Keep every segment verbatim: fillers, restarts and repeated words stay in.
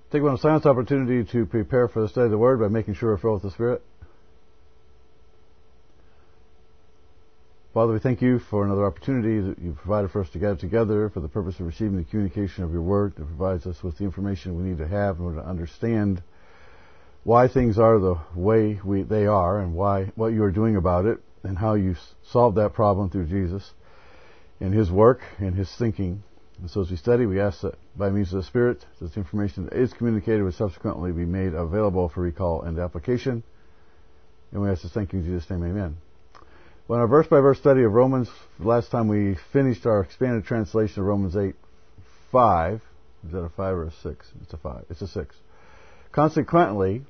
Take one silence opportunity to prepare for the study of the Word by making sure we're filled with the Spirit. Father, we thank you for another opportunity that you've provided for us to gather together for the purpose of receiving the communication of your Word that provides us with the information we need to have in order to understand why things are the way we, they are and why what you are doing about it and how you solved that problem through Jesus and His work and His thinking. And so as we study, we ask that by means of the Spirit, that the information that is communicated will subsequently be made available for recall and application. And we ask this thank you in Jesus' name, amen. Well, in our verse-by-verse study of Romans, last time we finished our expanded translation of Romans eight five. Is that a five or a six? It's a five. It's a six. Consequently,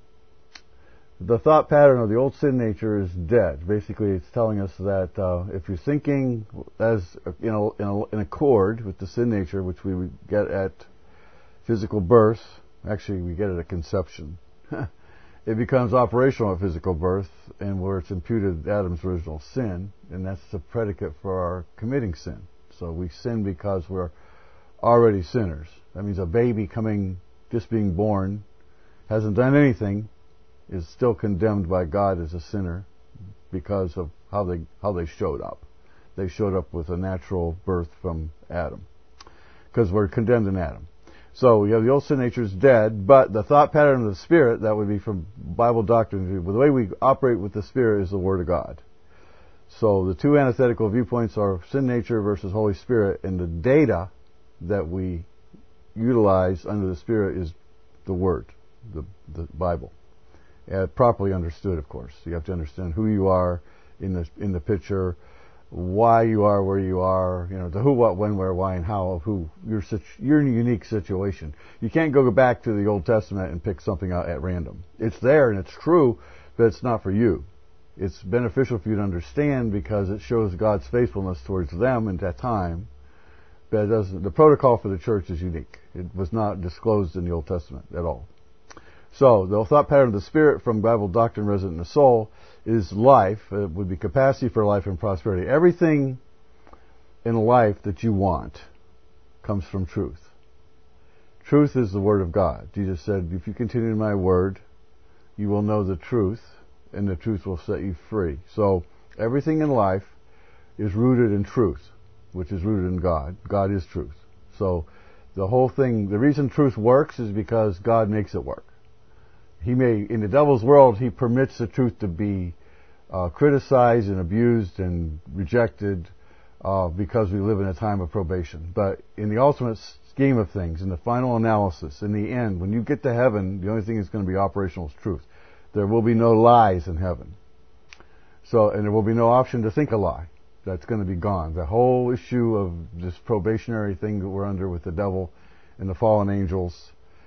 the thought pattern of the old sin nature is dead. Basically, it's telling us that uh, if you're thinking as you know in, a, in accord with the sin nature, which we would get at physical birth, actually we get it at conception, it becomes operational at physical birth, and where it's imputed Adam's original sin, and that's the predicate for our committing sin. So we sin because we're already sinners. That means a baby coming, just being born, hasn't done anything, is still condemned by God as a sinner because of how they how they showed up. They showed up with a natural birth from Adam, because we're condemned in Adam. So we have the old sin nature is dead, but the thought pattern of the Spirit, that would be from Bible doctrine, the way we operate with the Spirit is the Word of God. So the two antithetical viewpoints are sin nature versus Holy Spirit, and the data that we utilize under the Spirit is the Word, the, the Bible. Uh, properly understood, of course. You have to understand who you are in the in the picture, why you are where you are, you know, the who, what, when, where, why, and how of who your situ- your unique situation. You can't go back to the Old Testament and pick something out at random. It's there and it's true, but it's not for you. It's beneficial for you to understand because it shows God's faithfulness towards them at that time. But it doesn't. The protocol for the church is unique. It was not disclosed in the Old Testament at all. So, the thought pattern of the Spirit from Bible doctrine resident in the soul is life. It would be capacity for life and prosperity. Everything in life that you want comes from truth. Truth is the Word of God. Jesus said, if you continue in my Word, you will know the truth, and the truth will set you free. So, everything in life is rooted in truth, which is rooted in God. God is truth. So, the whole thing, the reason truth works is because God makes it work. He may, in the devil's world, he permits the truth to be uh, criticized and abused and rejected uh, because we live in a time of probation. But in the ultimate scheme of things, in the final analysis, in the end, when you get to heaven, the only thing that's going to be operational is truth. There will be no lies in heaven. So, and there will be no option to think a lie. That's going to be gone. The whole issue of this probationary thing that we're under with the devil and the fallen angels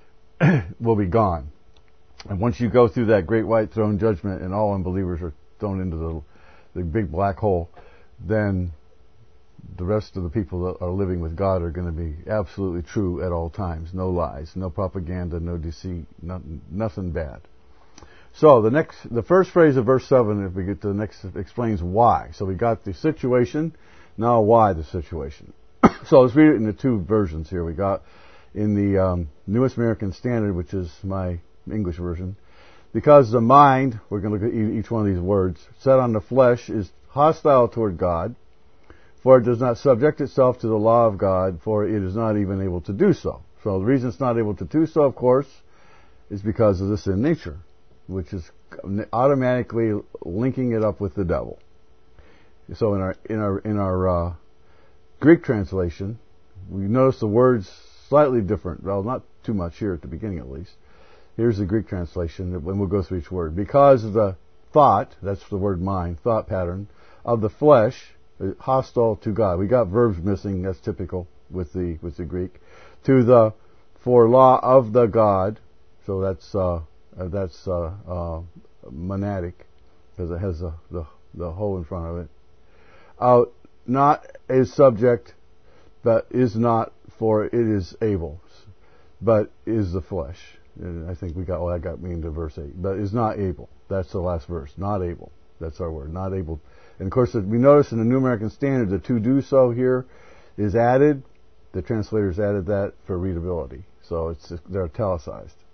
will be gone. And once you go through that great white throne judgment and all unbelievers are thrown into the, the big black hole, then the rest of the people that are living with God are going to be absolutely true at all times. No lies, no propaganda, no deceit, nothing, nothing bad. So the next, the first phrase of verse seven, if we get to the next, explains why. So we got the situation, now why the situation. So let's read it in the two versions here. We got in the um, Newest American Standard, which is my English version. Because the mind, we're going to look at each one of these words, set on the flesh is hostile toward God, for it does not subject itself to the law of God, for it is not even able to do so. So the reason it's not able to do so, of course, is because of the sin nature, which is automatically linking it up with the devil. So in our in our in our uh, Greek translation, we notice the words slightly different. Well, not too much here at the beginning, at least. Here's the Greek translation, and we'll go through each word. Because the thought, that's the word mind, thought pattern, of the flesh, hostile to God. We got verbs missing, that's typical with the with the Greek. To the, for law of the God, so that's uh, that's uh, uh, monadic, because it has the, the, the whole in front of it. Uh, not is subject, but is not, for it is able, but is the flesh. And I think we got, well, that got me into verse eight. But is not able. That's the last verse. Not able. That's our word. Not able. And of course, we notice in the New American Standard, the to do so here is added. The translators added that for readability. So it's they're italicized.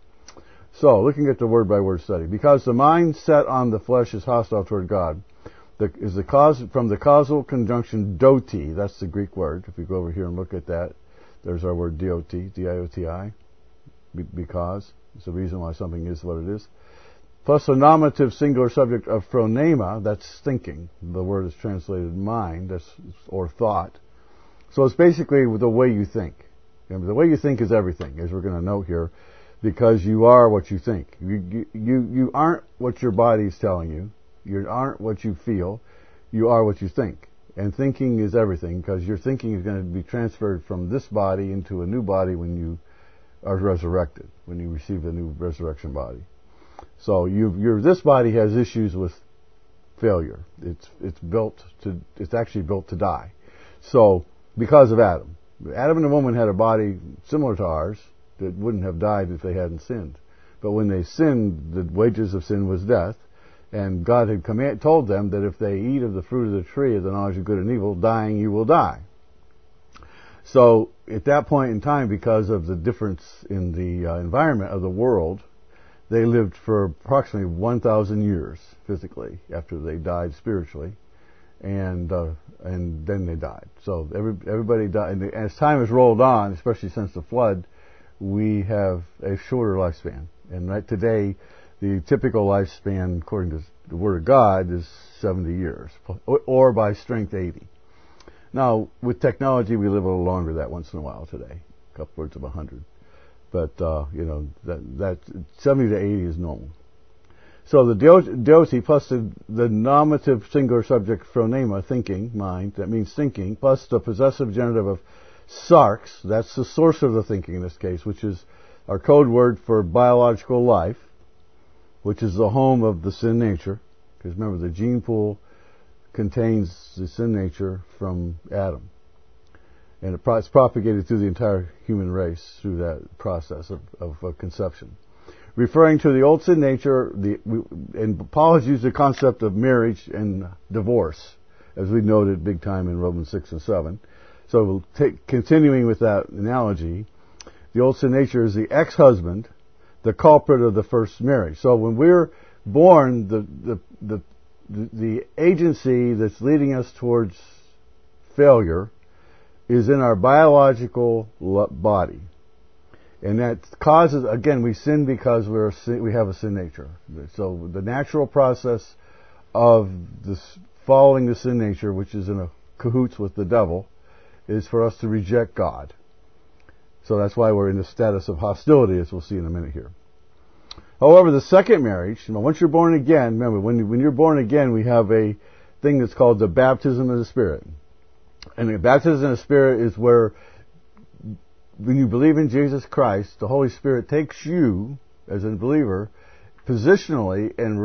So, looking at the word-by-word study. Because the mind set on the flesh is hostile toward God, the, is the cause from the causal conjunction doti, that's the Greek word. If we go over here and look at that, there's our word dot, D I O T I, because. It's the reason why something is what it is. Plus the nominative singular subject of phronema, that's thinking. The word is translated mind, that's, or thought. So it's basically the way you think. And the way you think is everything, as we're going to note here, because you are what you think. You, you, you aren't what your body's telling you. You aren't what you feel. You are what you think. And thinking is everything, because your thinking is going to be transferred from this body into a new body when you are resurrected, when you receive a new resurrection body. So you, your this body has issues with failure. It's it's built to it's actually built to die. So because of Adam, Adam and the woman had a body similar to ours that wouldn't have died if they hadn't sinned. But when they sinned, the wages of sin was death, and God had command, told them that if they eat of the fruit of the tree of the knowledge of good and evil, dying you will die. So at that point in time, because of the difference in the uh, environment of the world, they lived for approximately one thousand years physically after they died spiritually, and uh, and then they died. So every, everybody died. And as time has rolled on, especially since the flood, we have a shorter lifespan. And right today, the typical lifespan, according to the Word of God, is seventy years, or by strength eighty. Now, with technology, we live a little longer that once in a while today, upwards of one hundred. But, uh, you know, that, that seventy to eighty is normal. So the doti plus the, the nominative singular subject phronema, thinking, mind, that means thinking, plus the possessive genitive of sarx, that's the source of the thinking in this case, which is our code word for biological life, which is the home of the sin nature. Because remember, the gene pool contains the sin nature from Adam. And it pro- it's propagated through the entire human race through that process of, of uh, conception. Referring to the old sin nature, the, we, and Paul has used the concept of marriage and divorce, as we noted big time in Romans six and seven. So we'll take, continuing with that analogy, the old sin nature is the ex-husband, the culprit of the first marriage. So when we're born, the the the, the agency that's leading us towards failure is in our biological body. And that causes, again, we sin because we're sin, we have a sin nature. So the natural process of this following the sin nature, which is in a cahoots with the devil, is for us to reject God. So that's why we're in the status of hostility, as we'll see in a minute here. However, the second marriage, you know, once you're born again, remember, when, you, when you're born again, we have a thing that's called the baptism of the Spirit. And the baptism of the Spirit is where, when you believe in Jesus Christ, the Holy Spirit takes you, as a believer, positionally and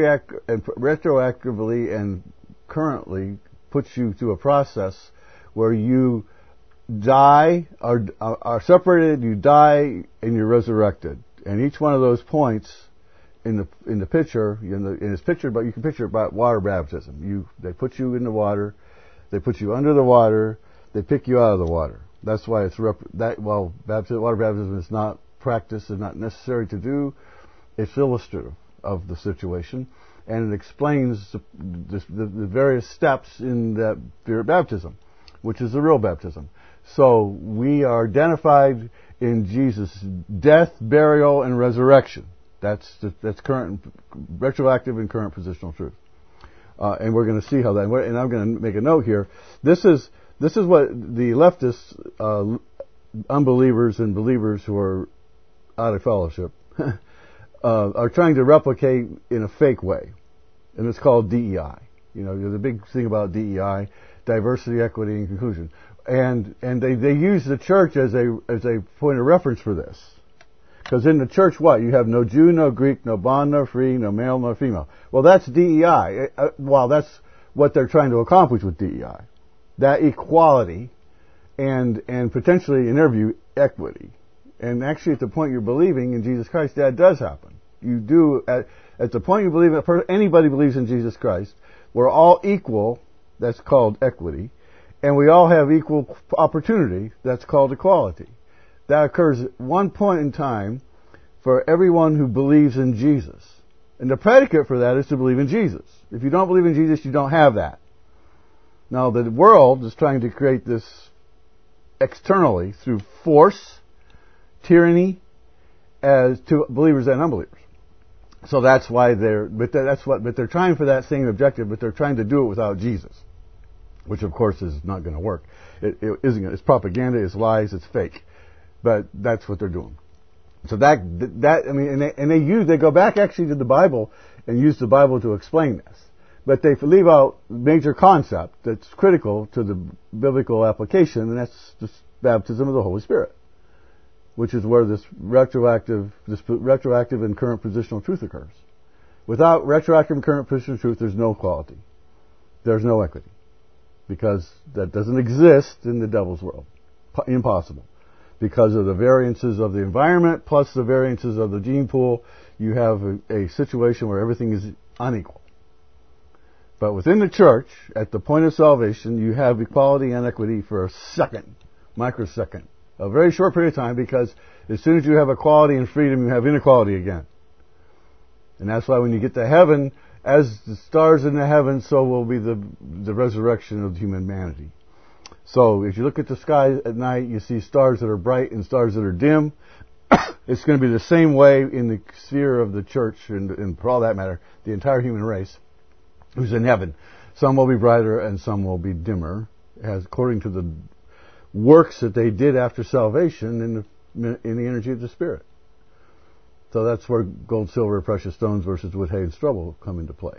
retroactively and currently puts you through a process where you die, are, are separated, you die, and you're resurrected. And each one of those points in the in the picture, in, the, in this picture, but you can picture it by water baptism. You they put you in the water, they put you under the water, they pick you out of the water. That's why it's rep- that. Well, baptism, water baptism is not practiced, is not necessary to do. It's illustrative of the situation, and it explains the, the, the various steps in that spirit baptism, which is the real baptism. So we are identified in Jesus' death, burial, and resurrection. That's the, that's current, retroactive, and current positional truth. Uh, and we're going to see how that. And I'm going to make a note here. This is this is what the leftists, uh, unbelievers, and believers who are out of fellowship uh, are trying to replicate in a fake way, and it's called D E I. You know, the big thing about D E I: diversity, equity, and inclusion. And and they, they use the church as a as a point of reference for this. Because in the church, what? You have no Jew, no Greek, no bond, no free, no male, no female. Well, that's D E I. Uh, well, that's what they're trying to accomplish with D E I. That equality and and potentially, in their view, equity. And actually, at the point you're believing in Jesus Christ, that does happen. You do, at, at the point you believe, anybody believes in Jesus Christ, we're all equal. That's called equity. And we all have equal opportunity. That's called equality. That occurs at one point in time for everyone who believes in Jesus. And the predicate for that is to believe in Jesus. If you don't believe in Jesus, you don't have that. Now, the world is trying to create this externally through force, tyranny, as to believers and unbelievers. So that's why they're, but that's what, but they're trying for that same objective, but they're trying to do it without Jesus, which of course is not going to work. It, it isn't. It's propaganda. It's lies. It's fake. But that's what they're doing. So that that I mean, and they, and they use they go back actually to the Bible and use the Bible to explain this, but they leave out major concept that's critical to the biblical application, and that's the baptism of the Holy Spirit, which is where this retroactive this retroactive and current positional truth occurs. Without retroactive and current positional truth, there's no quality, there's no equity, because that doesn't exist in the devil's world. Impossible. Because of the variances of the environment plus the variances of the gene pool, you have a, a situation where everything is unequal. But within the church, at the point of salvation, you have equality and equity for a second, microsecond, a very short period of time, because as soon as you have equality and freedom, you have inequality again. And that's why when you get to heaven, as the stars in the heavens, so will be the, the resurrection of humanity. So if you look at the sky at night, you see stars that are bright and stars that are dim. It's going to be the same way in the sphere of the church, and, and for all that matter, the entire human race who's in heaven. Some will be brighter and some will be dimmer, as according to the works that they did after salvation in the, in the energy of the Spirit. So that's where gold, silver, precious stones versus wood, hay, and stubble come into play.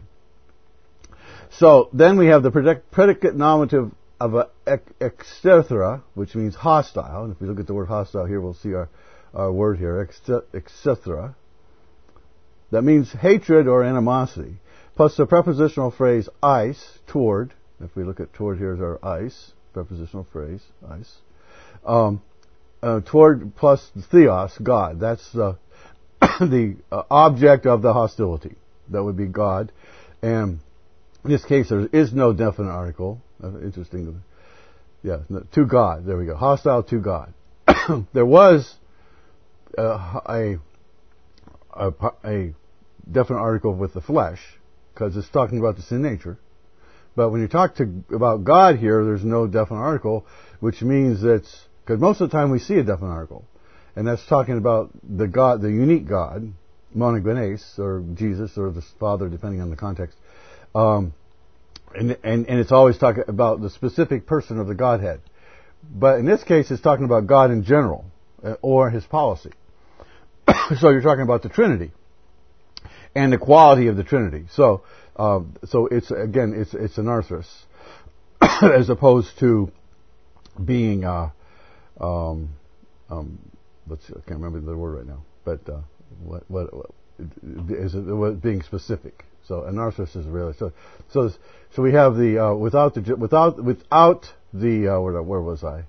So then we have the predicate nominative of a etc., which means hostile. And if we look at the word hostile here, we'll see our, our word here, etc. That means hatred or animosity. Plus the prepositional phrase ice, toward. If we look at toward, here's our ice, prepositional phrase, ice. Um, uh, toward plus theos, God. That's the, the uh, object of the hostility. That would be God. And in this case, there is no definite article. Uh, interesting. Yeah, no, to God. There we go. Hostile to God. There was uh, a, a a definite article with the flesh, because it's talking about the sin nature. But when you talk to about God here, there's no definite article, which means that's because most of the time we see a definite article, and that's talking about the God, the unique God, monogenes, or Jesus, or the Father, depending on the context. Um, And, and, and it's always talking about the specific person of the Godhead. But in this case, it's talking about God in general, uh, or His policy. So you're talking about the Trinity and the quality of the Trinity. So, uh, so it's again, it's it's anarthros, as opposed to being, uh, um, um, let's see, I can't remember the word right now, but uh, what what, what is it, being specific. So anarthros is really so. So so we have the uh, without the without without the uh, where, where was I?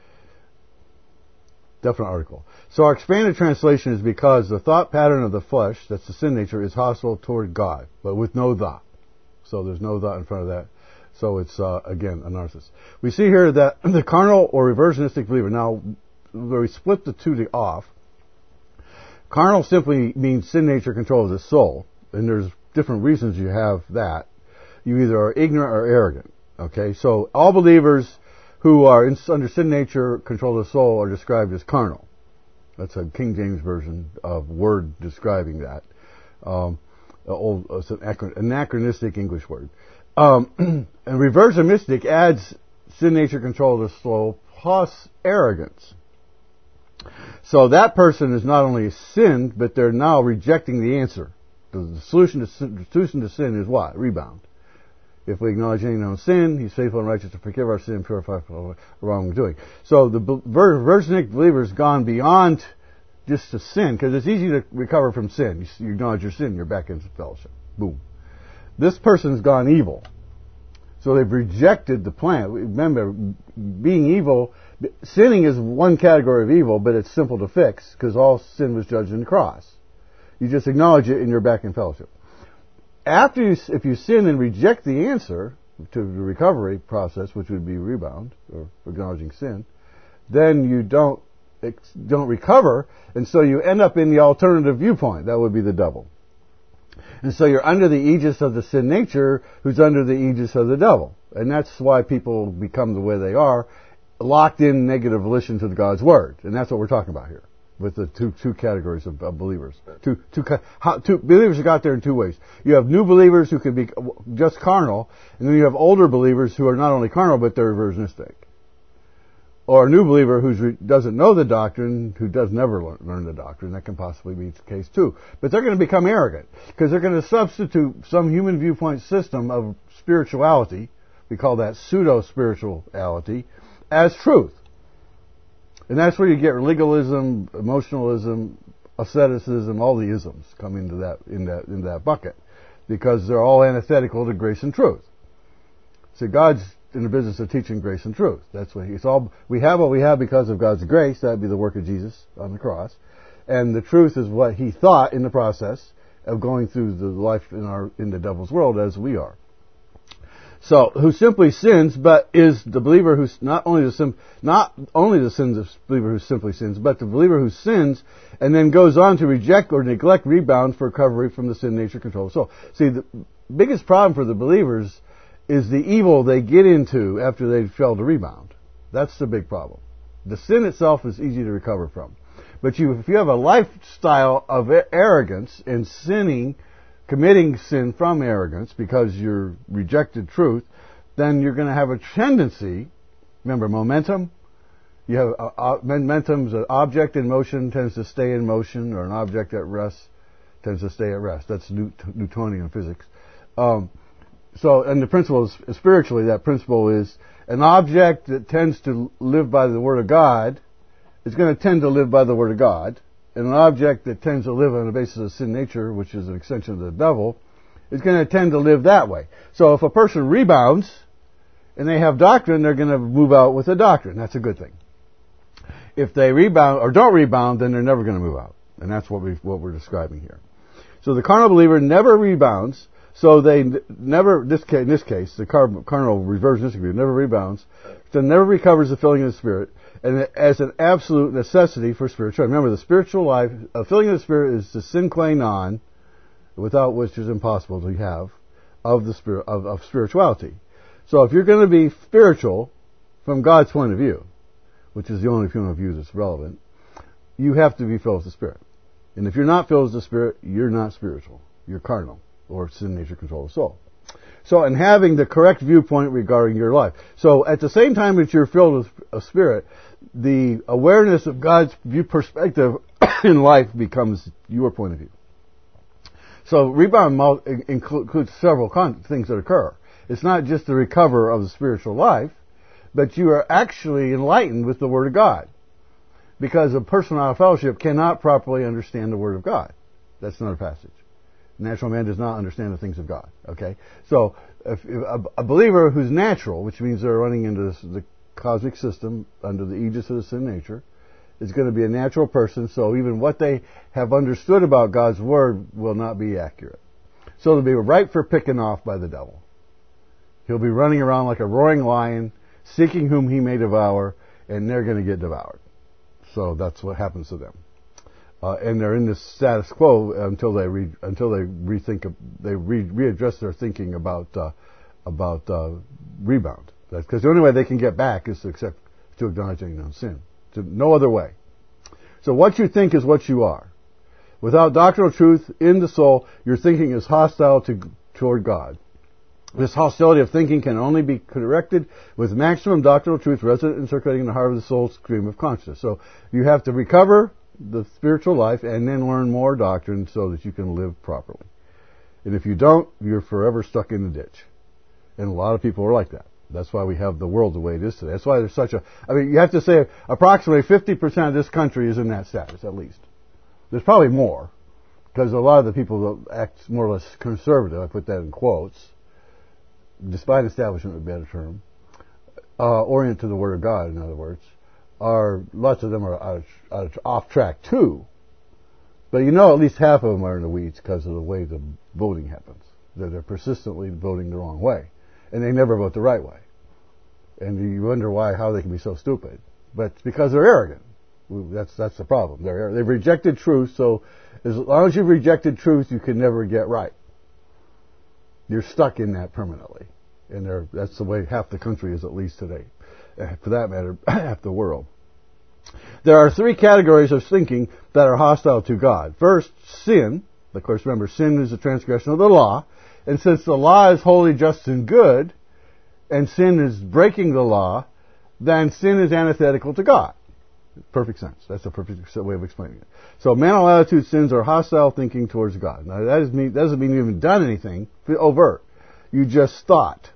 Definite article. So our expanded translation is because the thought pattern of the flesh, that's the sin nature, is hostile toward God, but with no the. So there's no the in front of that. So it's uh, again anarthros. We see here that the carnal or reversionistic believer. Now, where we split the two off, carnal simply means sin nature controls the soul, and there's different reasons you have that. You either are ignorant or arrogant. Okay, so all believers who are in, under sin nature control of the soul are described as carnal. That's a King James version of word describing that. Um, old, it's an anachronistic English word. Um, and reversionistic adds sin nature control of the soul plus arrogance. So that person is not only sinned, but they're now rejecting the answer. The solution to sin, the solution to sin is what? Rebound. If we acknowledge any known sin, He's faithful and righteous to forgive our sin and purify from wrongdoing. So the reversionistic believer has gone beyond just the sin, because it's easy to recover from sin. You acknowledge your sin, you're back into fellowship. Boom. This person's gone evil. So they've rejected the plan. Remember, being evil, sinning is one category of evil, but it's simple to fix, because all sin was judged in the cross. You just acknowledge it and you're back in fellowship. After you, if you sin and reject the answer to the recovery process, which would be rebound, or acknowledging sin, then you don't ex- don't recover, and so you end up in the alternative viewpoint. That would be the devil. And so you're under the aegis of the sin nature, who's under the aegis of the devil. And that's why people become the way they are, locked in negative volition to God's Word. And that's what we're talking about here, with the two two categories of, of believers. Two, two, how, two believers got there in two ways. You have new believers who can be just carnal, and then you have older believers who are not only carnal, but they're reversionistic. Or a new believer who doesn't know the doctrine, who does never learn, learn the doctrine. That can possibly be the case too. But they're going to become arrogant, because they're going to substitute some human viewpoint system of spirituality, we call that pseudo-spirituality, as truth. And that's where you get legalism, emotionalism, asceticism, all the isms come into that, in that, in that bucket. Because they're all antithetical to grace and truth. So God's in the business of teaching grace and truth. That's what it's all. We have what we have because of God's grace. That'd be the work of Jesus on the cross, and the truth is what He thought in the process of going through the life in our in the devil's world as we are. So, who simply sins, but is the believer who's not only the sim, not only the sins of believer who simply sins, but the believer who sins and then goes on to reject or neglect rebound for recovery from the sin nature control. So, see, the biggest problem for the believers is the evil they get into after they fail to rebound. That's the big problem. The sin itself is easy to recover from. But you, if you have a lifestyle of arrogance and sinning, committing sin from arrogance because you're rejected truth, then you're going to have a tendency, remember momentum, you have a, a, momentum's an object in motion tends to stay in motion, or an object at rest tends to stay at rest. That's Newt- Newtonian physics. Um, So, and the principle is, spiritually, that principle is an object that tends to live by the Word of God is going to tend to live by the Word of God, and an object that tends to live on the basis of sin nature, which is an extension of the devil, is going to tend to live that way. So if a person rebounds, and they have doctrine, they're going to move out with the doctrine. That's a good thing. If they rebound, or don't rebound, then they're never going to move out. And that's what, we, what we're describing here. So the carnal believer never rebounds. So they never, this case, in this case, the carnal reversionistic view never rebounds, so never recovers the filling of the Spirit, and as an absolute necessity for spiritual. Remember, the spiritual life, a filling of the Spirit is the sine qua non, without which is impossible to have, of the spirit of, of spirituality. So if you're going to be spiritual from God's point of view, which is the only point of view that's relevant, you have to be filled with the Spirit. And if you're not filled with the Spirit, you're not spiritual. You're carnal, or sin nature control the soul. So, and having the correct viewpoint regarding your life. So, at the same time that you're filled with a Spirit, the awareness of God's view perspective in life becomes your point of view. So, rebound includes several con- things that occur. It's not just the recover of the spiritual life, but you are actually enlightened with the Word of God. Because a person out of fellowship cannot properly understand the Word of God. That's another passage. Natural man does not understand the things of God. Okay, so if, if a, a believer who's natural, which means they're running into this, the cosmic system under the aegis of the sin nature, is going to be a natural person. So even what they have understood about God's Word will not be accurate. So they'll be ripe for picking off by the devil. He'll be running around like a roaring lion, seeking whom he may devour, and they're going to get devoured. So that's what happens to them. Uh, and they're in this status quo until they re, until they rethink, they re, readdress their thinking about uh, about uh, rebound. Because the only way they can get back is to accept, to acknowledge their sin. To no other way. So what you think is what you are. Without doctrinal truth in the soul, your thinking is hostile to toward God. This hostility of thinking can only be corrected with maximum doctrinal truth resident and circulating in the heart of the soul's stream of consciousness. So you have to recover the spiritual life and then learn more doctrine so that you can live properly. And if you don't, you're forever stuck in the ditch. And a lot of people are like that. That's why we have the world the way it is today. That's why there's such a, I mean, you have to say approximately fifty percent of this country is in that status, at least. There's probably more, because a lot of the people that act more or less conservative, I put that in quotes, despite establishment would be a better term, uh, oriented to the Word of God, in other words, are, lots of them are out of, out of, off track too. But you know at least half of them are in the weeds because of the way the voting happens. That they're persistently voting the wrong way. And they never vote the right way. And you wonder why, how they can be so stupid. But it's because they're arrogant. That's that's the problem. They're, they've rejected truth, so as long as you've rejected truth, you can never get right. You're stuck in that permanently. And that's the way half the country is, at least today. For that matter, half the world. There are three categories of thinking that are hostile to God. First, sin. Of course, remember, sin is a transgression of the law. And since the law is holy, just, and good, and sin is breaking the law, then sin is antithetical to God. Perfect sense. That's a perfect way of explaining it. So mental attitude sins are hostile thinking towards God. Now that mean, doesn't mean you haven't done anything overt. You just thought.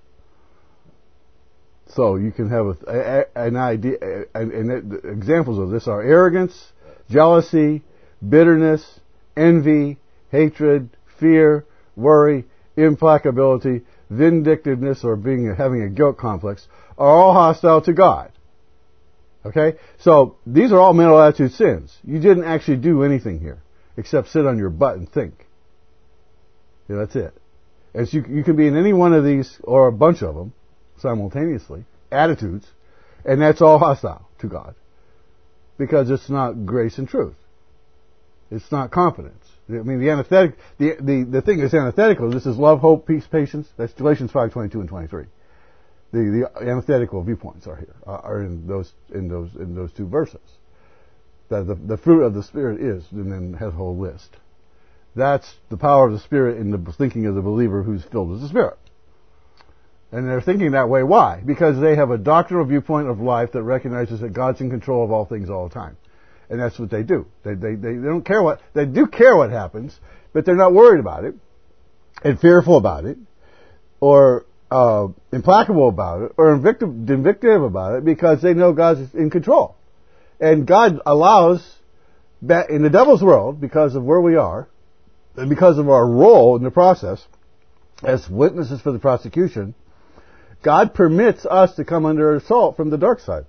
So you can have a, a, an idea, and, and it, examples of this are arrogance, jealousy, bitterness, envy, hatred, fear, worry, implacability, vindictiveness, or being having a guilt complex, are all hostile to God. Okay? So these are all mental attitude sins. You didn't actually do anything here except sit on your butt and think. Yeah, that's it. And so you, you can be in any one of these, or a bunch of them, simultaneously, attitudes, and that's all hostile to God. Because it's not grace and truth. It's not confidence. I mean, the antithetical, the, the, the thing that's antithetical, this is love, hope, peace, patience. That's Galatians five, twenty-two and twenty-three. The, the antithetical viewpoints are here, uh, are in those, in those, in those two verses. That the, the fruit of the Spirit is, and then has a whole list. That's the power of the Spirit in the thinking of the believer who's filled with the Spirit. And they're thinking that way. Why? Because they have a doctrinal viewpoint of life that recognizes that God's in control of all things all the time. And that's what they do. They, they, they, they don't care what, they do care what happens, but they're not worried about it, and fearful about it, or uh, implacable about it, or vindictive about it, because they know God's in control. And God allows, that in the devil's world, because of where we are, and because of our role in the process, as witnesses for the prosecution, God permits us to come under assault from the dark side.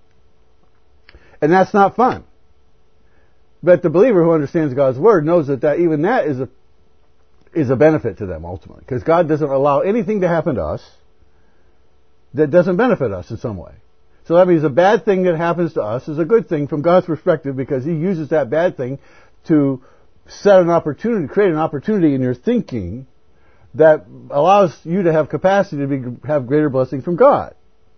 And that's not fun. But the believer who understands God's Word knows that, that even that is a is a benefit to them ultimately. Because God doesn't allow anything to happen to us that doesn't benefit us in some way. So that means a bad thing that happens to us is a good thing from God's perspective, because He uses that bad thing to set an opportunity, create an opportunity in your thinking that allows you to have capacity to be, have greater blessing from God.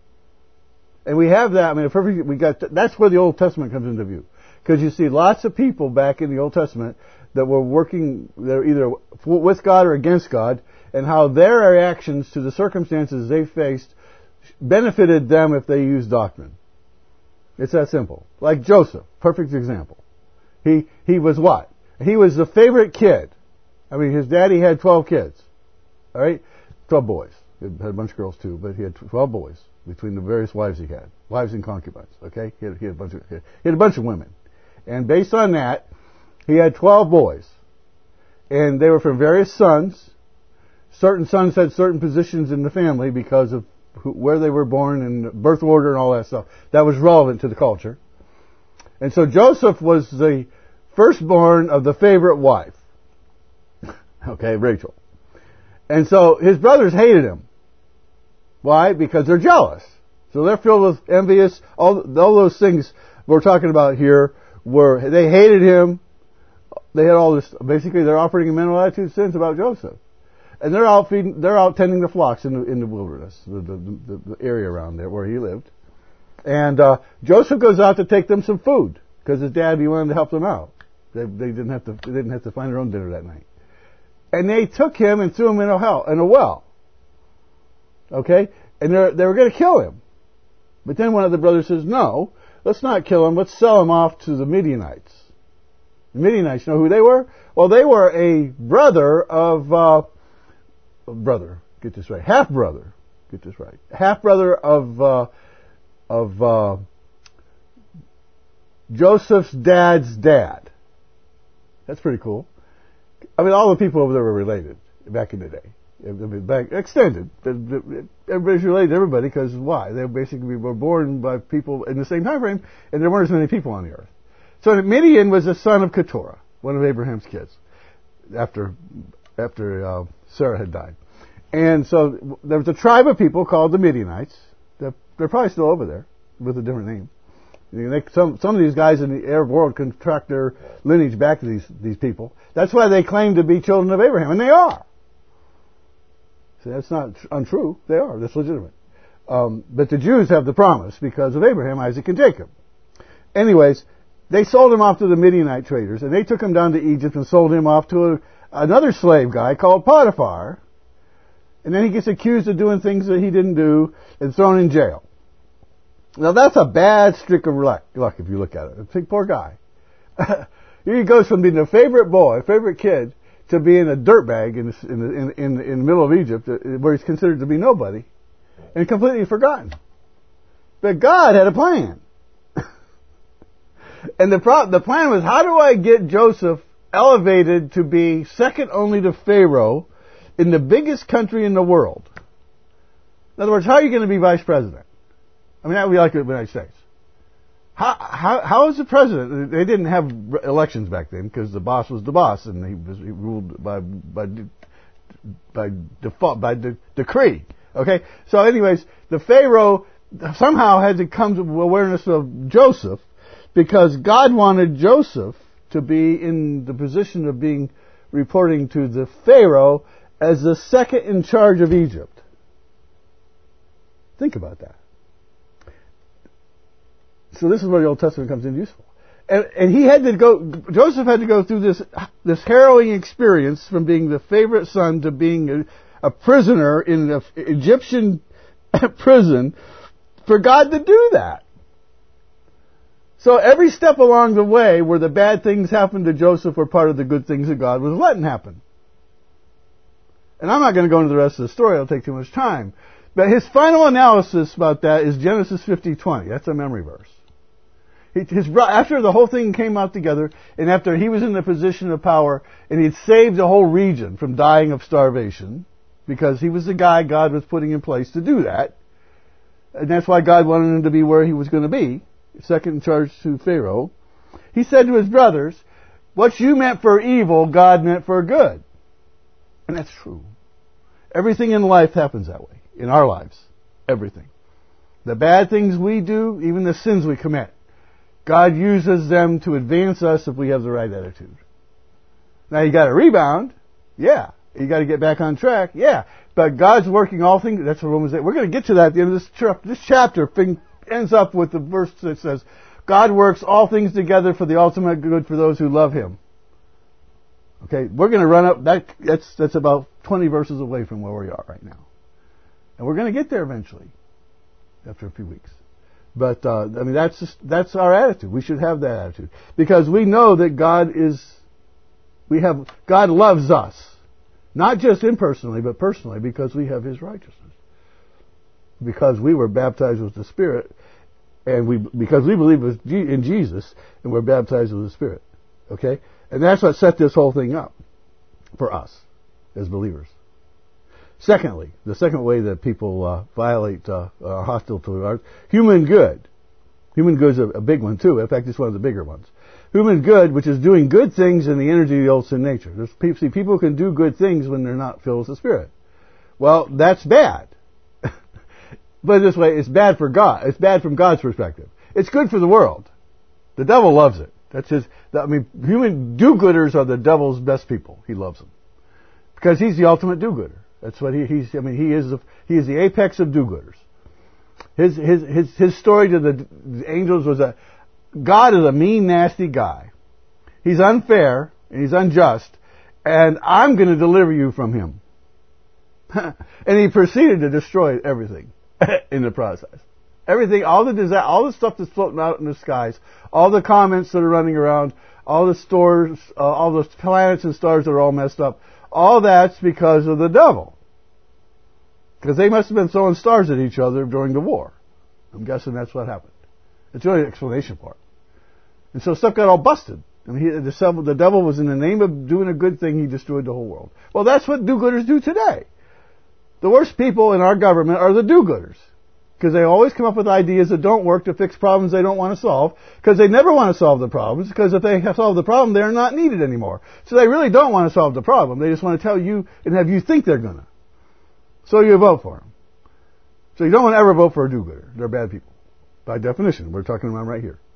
And we have that. I mean, perfect, we got that's where the Old Testament comes into view. Because you see lots of people back in the Old Testament that were working, they're either with God or against God, and how their reactions to the circumstances they faced benefited them if they used doctrine. It's that simple. Like Joseph, perfect example. He he was what? He was the favorite kid. I mean, his daddy had twelve kids. All right? twelve boys. He had a bunch of girls too, but he had twelve boys between the various wives he had. Wives and concubines, okay? He had, he had, a, bunch of, he had a bunch of women. And based on that, he had twelve boys. And they were from various sons. Certain sons had certain positions in the family because of who, where they were born and birth order and all that stuff. That was relevant to the culture. And so Joseph was the firstborn of the favorite wife. Okay, Rachel. And so his brothers hated him. Why? Because they're jealous. So they're filled with envious. All, all those things we're talking about here were, they hated him. They had all this, basically they're operating mental attitude sins about Joseph. And they're out feeding, they're out tending the flocks in the, in the wilderness, the, the, the, the area around there where he lived. And, uh, Joseph goes out to take them some food, because his dad, he wanted to help them out. They, they didn't have to, they didn't have to find their own dinner that night. And they took him and threw him in a hell, in a well. Okay? And they they were going to kill him. But then one of the brothers says, no, let's not kill him, let's sell him off to the Midianites. The Midianites, you know who they were? Well, they were a brother of, uh, brother, get this right, half-brother, get this right, half-brother of, uh, of, uh, Joseph's dad's dad. That's pretty cool. I mean, all the people over there were related back in the day. I mean, back, extended. Everybody's related to everybody, because why? They basically were born by people in the same time frame, and there weren't as many people on the earth. So Midian was the son of Keturah, one of Abraham's kids, after after uh, Sarah had died. And so there was a tribe of people called the Midianites. They're, they're probably still over there with a different name. You know, they, some some of these guys in the Arab world can track their lineage back to these these people. That's why they claim to be children of Abraham, and they are. See, that's not untrue. They are. That's legitimate. Um, but the Jews have the promise because of Abraham, Isaac, and Jacob. Anyways, they sold him off to the Midianite traders, and they took him down to Egypt and sold him off to a, another slave guy called Potiphar. And then he gets accused of doing things that he didn't do and thrown in jail. Now that's a bad streak of luck, luck if you look at it. A big poor guy. Here he goes from being a favorite boy, favorite kid, to being a dirtbag in, in, in, in, in the middle of Egypt, where he's considered to be nobody, and completely forgotten. But God had a plan. And the pro- the plan was, how do I get Joseph elevated to be second only to Pharaoh in the biggest country in the world? In other words, how are you going to be vice president? I mean, that would be like the United States. How, how, how is the president? They didn't have elections back then because the boss was the boss and he was he ruled by, by, by default, by de- decree. Okay? So anyways, the Pharaoh somehow had to come to awareness of Joseph because God wanted Joseph to be in the position of being reporting to the Pharaoh as the second in charge of Egypt. Think about that. So this is where the Old Testament comes in useful. And, and he had to go, Joseph had to go through this, this harrowing experience from being the favorite son to being a, a prisoner in an Egyptian prison for God to do that. So every step along the way where the bad things happened to Joseph were part of the good things that God was letting happen. And I'm not going to go into the rest of the story, it'll take too much time. But his final analysis about that is Genesis fifty twenty. That's a memory verse. He, his, after the whole thing came out together, and after he was in the position of power, and he'd saved the whole region from dying of starvation, because he was the guy God was putting in place to do that, and that's why God wanted him to be where he was going to be, second in charge to Pharaoh, he said to his brothers, what you meant for evil, God meant for good. And that's true. Everything in life happens that way. In our lives. Everything. The bad things we do, even the sins we commit, God uses them to advance us if we have the right attitude. Now you got to rebound. Yeah. You got to get back on track. Yeah. But God's working all things. That's what Romans eight. We're going to get to that at the end of this, tra- this chapter. Ends up with the verse that says, God works all things together for the ultimate good for those who love Him. Okay. We're going to run up. That, that's, that's about twenty verses away from where we are right now. And we're going to get there eventually. After a few weeks. But, uh, I mean, that's just, that's our attitude. We should have that attitude. Because we know that God is, we have, God loves us. Not just impersonally, but personally, because we have His righteousness. Because we were baptized with the Spirit, and we, because we believe in Jesus, and we're baptized with the Spirit. Okay? And that's what set this whole thing up for us, as believers. Secondly, the second way that people uh, violate, uh, are hostile to our human good. Human good is a, a big one too. In fact, it's one of the bigger ones. Human good, which is doing good things in the energy of the old sin nature. There's people, see, people can do good things when they're not filled with the Spirit. Well, that's bad. But this way, it's bad for God. It's bad from God's perspective. It's good for the world. The devil loves it. That's his. I mean, human do-gooders are the devil's best people. He loves them because he's the ultimate do-gooder. That's what he, he's, I mean, he is the, he is the apex of do-gooders. His, his, his, his story to the, the angels was that God is a mean, nasty guy. He's unfair, and he's unjust, and I'm going to deliver you from him. And he proceeded to destroy everything in the process. Everything, all the disa- all the stuff that's floating out in the skies, all the comments that are running around, all the stars, uh, all the planets and stars that are all messed up, all that's because of the devil. Because they must have been throwing stars at each other during the war. I'm guessing that's what happened. It's really an explanation for it. And so stuff got all busted. I mean, he, the, the devil was in the name of doing a good thing, he destroyed the whole world. Well, that's what do-gooders do today. The worst people in our government are the do-gooders. Because they always come up with ideas that don't work to fix problems they don't want to solve. Because they never want to solve the problems. Because if they have solved the problem, they're not needed anymore. So they really don't want to solve the problem. They just want to tell you and have you think they're going to. So you vote for them. So you don't want to ever vote for a do-gooder. They're bad people. By definition. We're talking about them right here.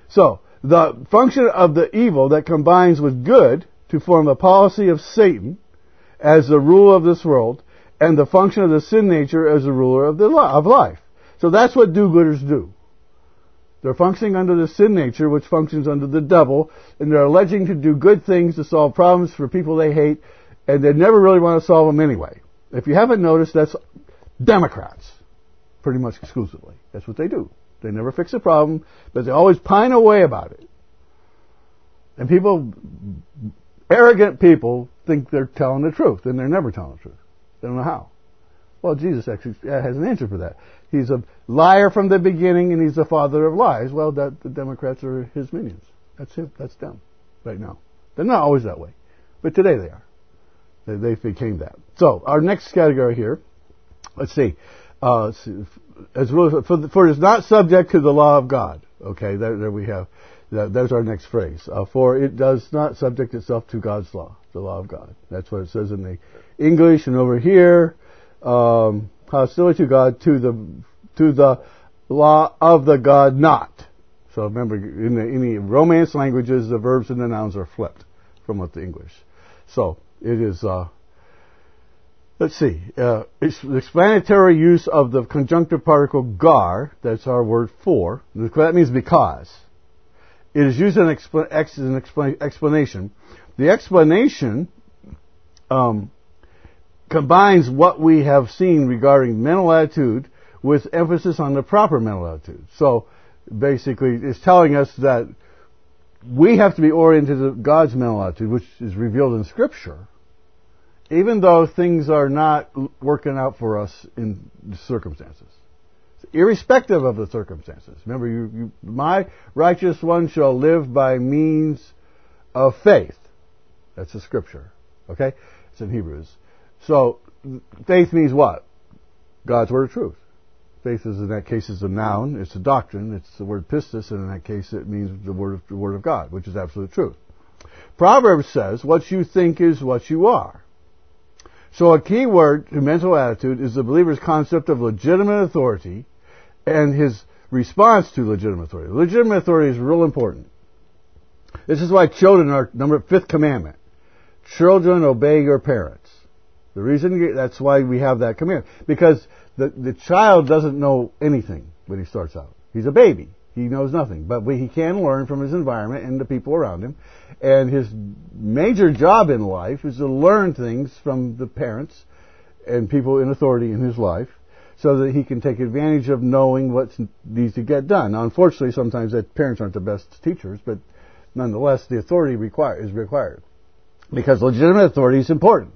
So, the function of the evil that combines with good to form a policy of Satan as the ruler of this world, and the function of the sin nature as the ruler of the li- of life. So that's what do-gooders do. They're functioning under the sin nature, which functions under the devil, and they're alleging to do good things to solve problems for people they hate, and they never really want to solve them anyway. If you haven't noticed, that's Democrats, pretty much exclusively. That's what they do. They never fix a problem, but they always pine away about it. And people, arrogant people, think they're telling the truth, and they're never telling the truth. They don't know how. Well, Jesus actually has an answer for that. He's a liar from the beginning, and he's the father of lies. Well, that the Democrats are his minions. That's it. That's them right now. They're not always that way, but today they are. They, they became that. So our next category here. Let's see. Uh, let's see. As for, for it is not subject to the law of God. Okay, there, there we have. That, there's our next phrase. Uh, for it does not subject itself to God's law, the law of God. That's what it says in the English. And over here, um, hostility to God, to the to the law of the God not. So remember, in the, in the Romance languages, the verbs and the nouns are flipped from what the English. So it is. Uh, let's see. Uh, it's the explanatory use of the conjunctive particle gar. That's our word for. That means because. It is used as an, expl- as an expl- explanation. The explanation um, combines what we have seen regarding mental attitude with emphasis on the proper mental attitude. So basically, it's telling us that we have to be oriented to God's mental attitude, which is revealed in Scripture, even though things are not working out for us in the circumstances. Irrespective of the circumstances. Remember, you, you, my righteous one shall live by means of faith. That's the Scripture. Okay? It's in Hebrews. So, faith means what? God's word of truth. Faith is, in that case, is a noun. It's a doctrine. It's the word pistis, and in that case, it means the word of, the word of God, which is absolute truth. Proverbs says, what you think is what you are. So a key word to mental attitude is the believer's concept of legitimate authority and his response to legitimate authority. Legitimate authority is real important. This is why children are, number fifth commandment. Children, obey your parents. The reason, that's why we have that command. Because the, the child doesn't know anything when he starts out. He's a baby. He knows nothing. But he can learn from his environment and the people around him. And his major job in life is to learn things from the parents and people in authority in his life, so that he can take advantage of knowing what needs to get done. Now, unfortunately, sometimes that parents aren't the best teachers, but nonetheless, the authority require, is required. Because legitimate authority is important.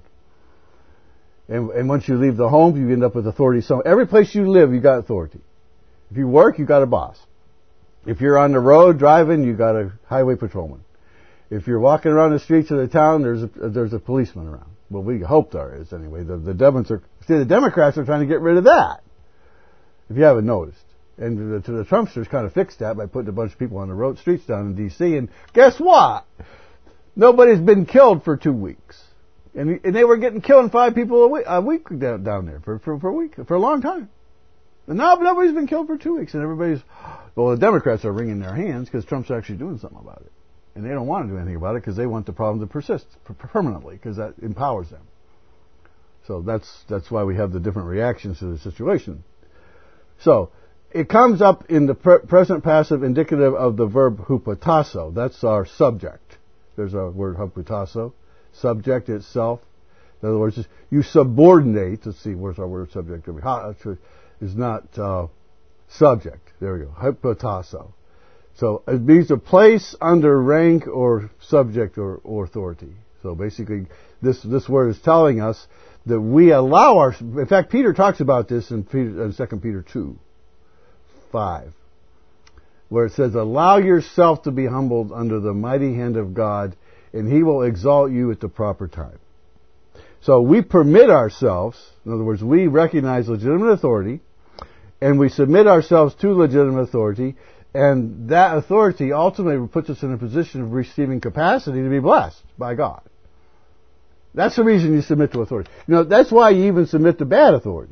And, and once you leave the home, you end up with authority. So every place you live, you got authority. If you work, you got a boss. If you're on the road driving, you got a highway patrolman. If you're walking around the streets of the town, there's a, there's a policeman around. Well, we hope there is anyway. The, the Democrats are, see, the Democrats are trying to get rid of that. If you haven't noticed. And the, the Trumpsters kind of fixed that by putting a bunch of people on the road streets down in D C And guess what? Nobody's been killed for two weeks. And, and they were getting killing five people a week, a week down, down there for, for, for a week, for a long time. And now nobody's been killed for two weeks. And everybody's, well, the Democrats are wringing their hands because Trump's actually doing something about it. And they don't want to do anything about it because they want the problem to persist permanently, because that empowers them. So that's that's why we have the different reactions to the situation. So it comes up in the pre- present passive indicative of the verb hupotasso. That's our subject. There's our word hupotasso. Subject itself. In other words, you subordinate. Let's see, where's our word subject? Is not uh, subject. There we go. Hupotasso. So it means a place under rank or subject or, or authority. So basically, this this word is telling us that we allow our. In fact, Peter talks about this in, Peter, in Second Peter two, five, where it says, "Allow yourself to be humbled under the mighty hand of God, and He will exalt you at the proper time." So we permit ourselves. In other words, we recognize legitimate authority, and we submit ourselves to legitimate authority. And that authority ultimately puts us in a position of receiving capacity to be blessed by God. That's the reason you submit to authority. You know, that's why you even submit to bad authority.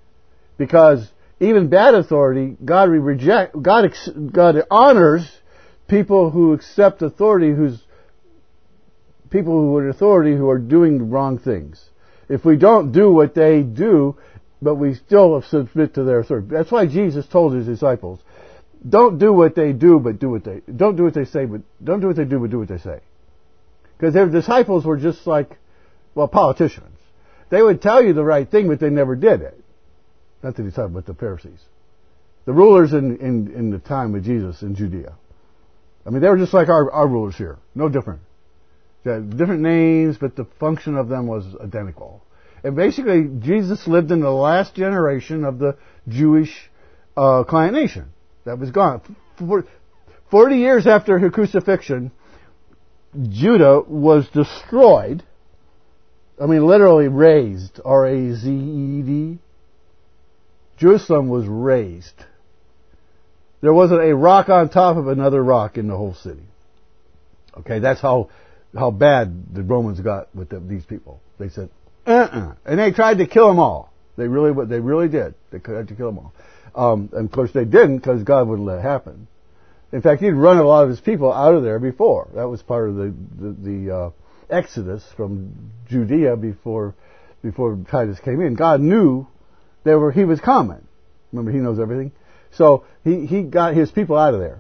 Because even bad authority, God reject, God, God honors people who accept authority, who's people who are in authority who are doing wrong things. If we don't do what they do, but we still submit to their authority. That's why Jesus told his disciples, don't do what they do, but do what they, don't do what they say, but don't do what they do, but do what they say. Because their disciples were just like, well, politicians. They would tell you the right thing, but they never did it. Not the disciples, but the Pharisees. The rulers in, in, in the time of Jesus in Judea. I mean, they were just like our, our rulers here. No different. They had different names, but the function of them was identical. And basically, Jesus lived in the last generation of the Jewish uh, client nation. That was gone. Forty years after her crucifixion, Judah was destroyed. I mean, literally razed. R A Z E D. Jerusalem was razed. There wasn't a rock on top of another rock in the whole city. Okay, that's how how bad the Romans got with the, these people. They said, uh-uh. And they tried to kill them all. They really, they really did. They tried to kill them all. Um, and of course they didn't, because God wouldn't let it happen. In fact, he'd run a lot of his people out of there before. That was part of the the, the uh, exodus from Judea before before Titus came in. God knew they were he was coming. Remember, he knows everything. So he he got his people out of there,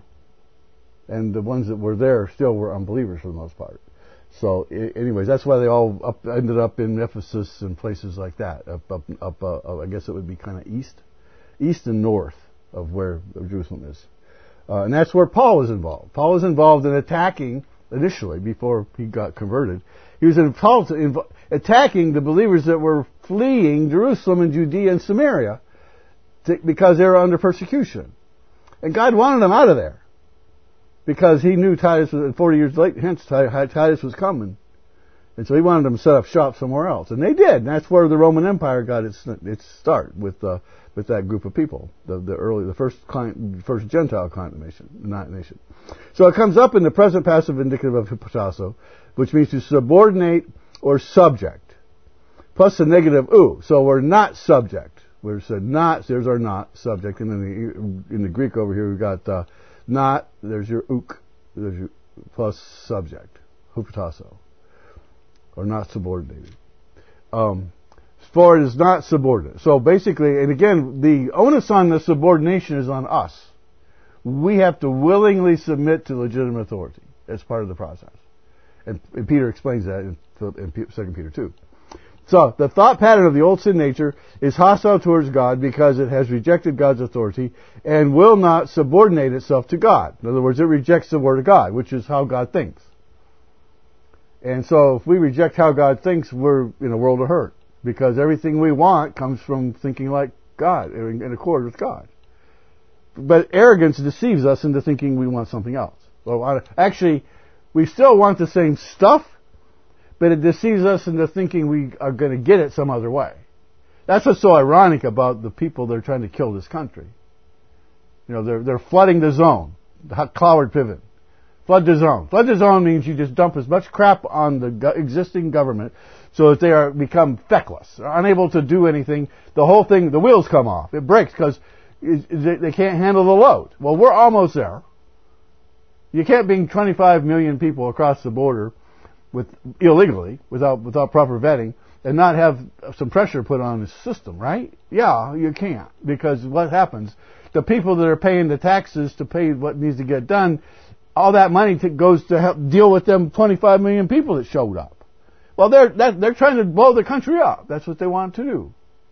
and the ones that were there still were unbelievers for the most part. So, anyways, that's why they all up, ended up in Ephesus and places like that. Up, up, up. Uh, I guess it would be kind of east, east and north of where Jerusalem is, uh, and that's where Paul was involved. Paul was involved in attacking initially before he got converted. He was involved in attacking the believers that were fleeing Jerusalem and Judea and Samaria to, because they were under persecution, and God wanted them out of there. Because he knew Titus was, forty years late, hence Titus was coming. And so he wanted them to set up shop somewhere else. And they did. And that's where the Roman Empire got its its start, with uh, with that group of people. The the early, the first client, first Gentile client nation, not nation. So it comes up in the present passive indicative of hypotasso, which means to subordinate or subject. Plus the negative oo. So we're not subject. We're said not, there's our not subject. And then the, in the Greek over here we've got uh, not, there's your ook, there's your plus subject, hupotasso, or not subordinated. Um, for it is not subordinate. So basically, and again, the onus on the subordination is on us. We have to willingly submit to legitimate authority as part of the process. And, and Peter explains that in, in Second Peter two. So, the thought pattern of the old sin nature is hostile towards God because it has rejected God's authority and will not subordinate itself to God. In other words, it rejects the Word of God, which is how God thinks. And so, if we reject how God thinks, we're in a world of hurt. Because everything we want comes from thinking like God, in accord with God. But arrogance deceives us into thinking we want something else. Well, actually, we still want the same stuff, but it deceives us into thinking we are going to get it some other way. That's what's so ironic about the people that are trying to kill this country. You know, they're they're flooding the zone, the Cloward pivot. Flood the zone. Flood the zone means you just dump as much crap on the go- existing government so that they are become feckless, they're unable to do anything. The whole thing, the wheels come off. It breaks because they can't handle the load. Well, we're almost there. You can't bring twenty-five million people across the border with illegally, without without proper vetting, and not have some pressure put on the system, right? Yeah, you can't. Because what happens? The people that are paying the taxes to pay what needs to get done, all that money to, goes to help deal with them twenty-five million people that showed up. Well, they're that, they're trying to blow the country up. That's what they want to do.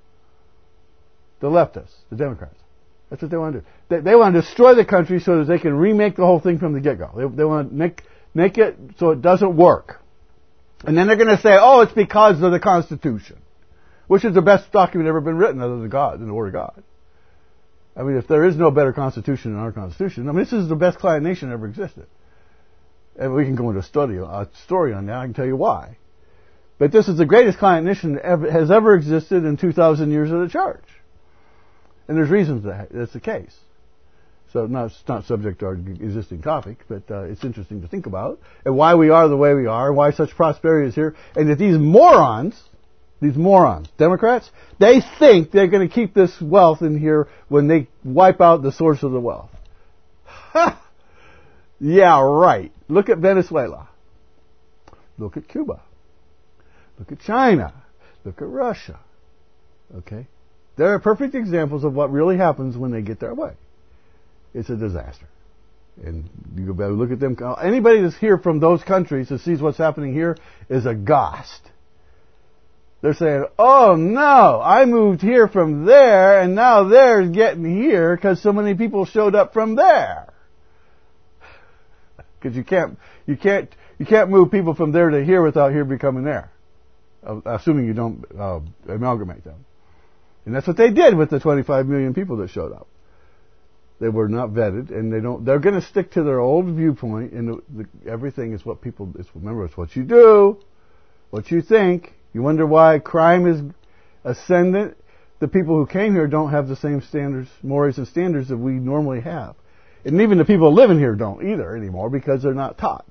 The leftists, the Democrats. That's what they want to do. They, they want to destroy the country so that they can remake the whole thing from the get-go. They, they want to make make it so it doesn't work. And then they're going to say, oh, it's because of the Constitution, which is the best document ever been written other than God, than the Word of God. I mean, if there is no better Constitution than our Constitution, I mean, this is the best client nation ever existed. And we can go into a study, a story on that. I can tell you why. But this is the greatest client nation that ever, has ever existed in two thousand years of the church. And there's reasons that that's the case. So not, it's not subject to our existing topic, but uh, it's interesting to think about, and why we are the way we are, and why such prosperity is here, and that these morons, these morons, Democrats, they think they're going to keep this wealth in here when they wipe out the source of the wealth. Ha! Yeah, right. Look at Venezuela. Look at Cuba. Look at China. Look at Russia. Okay? They're perfect examples of what really happens when they get their way. It's a disaster. And you go back and look at them. Anybody that's here from those countries that sees what's happening here is aghast. They're saying, oh no, I moved here from there and now they're getting here because so many people showed up from there. Because you can't, you can't, you can't move people from there to here without here becoming there. Assuming you don't uh, amalgamate them. And that's what they did with the twenty-five million people that showed up. They were not vetted, and they don't. They're going to stick to their old viewpoint, and the, the, everything is what people. It's, remember, it's what you do, what you think. You wonder why crime is ascendant. The people who came here don't have the same standards, mores, and standards that we normally have, and even the people living here don't either anymore because they're not taught.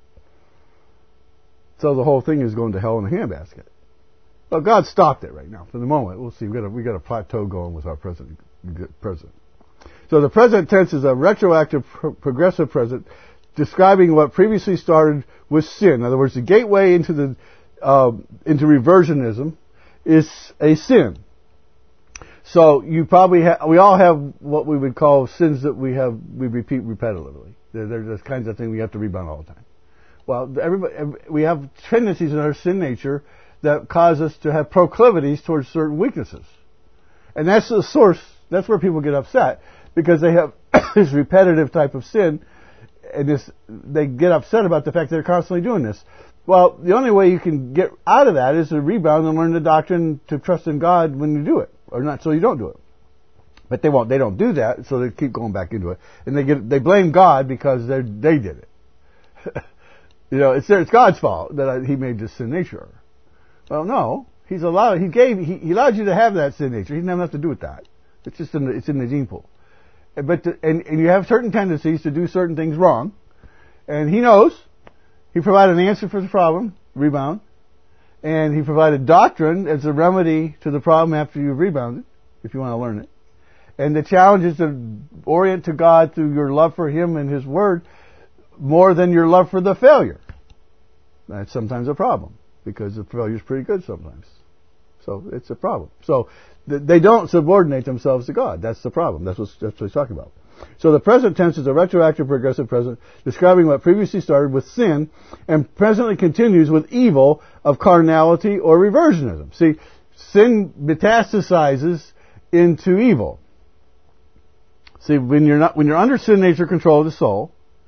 So the whole thing is going to hell in a handbasket. Well, God stopped it right now for the moment. We'll see. We got a, we got a plateau going with our present president. So the present tense is a retroactive pro- progressive present describing what previously started with sin. In other words, the gateway into the uh, into reversionism is a sin. So you probably ha- we all have what we would call sins that we have we repeat repetitively. They're, they're the kinds of things we have to rebound all the time. Well, everybody, we have tendencies in our sin nature that cause us to have proclivities towards certain weaknesses. And that's the source, that's where people get upset, because they have this repetitive type of sin, and this, they get upset about the fact that they're constantly doing this. Well, the only way you can get out of that is to rebound and learn the doctrine to trust in God when you do it, or not so you don't do it. But they won't, they don't do that, so they keep going back into it. And they get, they blame God because they they did it. You know, it's, it's God's fault that I, He made this sin nature. Well, no, He's allowed. He gave. He, he allowed you to have that sin nature. He didn't have nothing to do with that. It's just in the, it's in the gene pool. But to, and and you have certain tendencies to do certain things wrong, and He knows. He provided an answer for the problem, rebound, and He provided doctrine as a remedy to the problem after you've rebounded, if you want to learn it. And the challenge is to orient to God through your love for Him and His Word more than your love for the failure. That's sometimes a problem, because the failure is pretty good sometimes. So it's a problem. So th- they don't subordinate themselves to God. That's the problem. That's what, that's what he's talking about. So the present tense is a retroactive progressive present describing what previously started with sin and presently continues with evil of carnality or reversionism. See, sin metastasizes into evil. See, when you're not, when you're under sin nature control of the soul,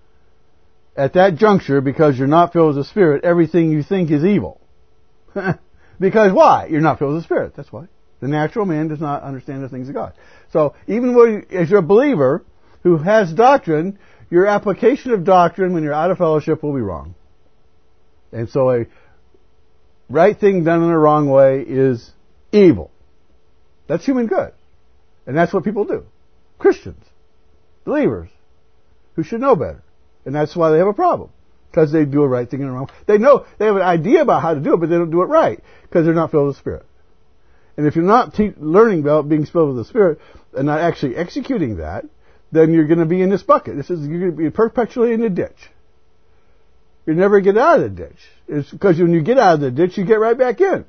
at that juncture, because you're not filled with the Spirit, everything you think is evil. Because why? You're not filled with the Spirit. That's why. The natural man does not understand the things of God. So even when, as you're a believer who has doctrine, your application of doctrine when you're out of fellowship will be wrong. And so a right thing done in a wrong way is evil. That's human good. And that's what people do. Christians, believers, who should know better. And that's why they have a problem. Because they do a right thing and a wrong. They know, they have an idea about how to do it, but they don't do it right. Because they're not filled with the Spirit. And if you're not te- learning about being filled with the Spirit and not actually executing that, then you're going to be in this bucket. This is, you're going to be perpetually in the ditch. You never get out of the ditch. It's because when you get out of the ditch, you get right back in.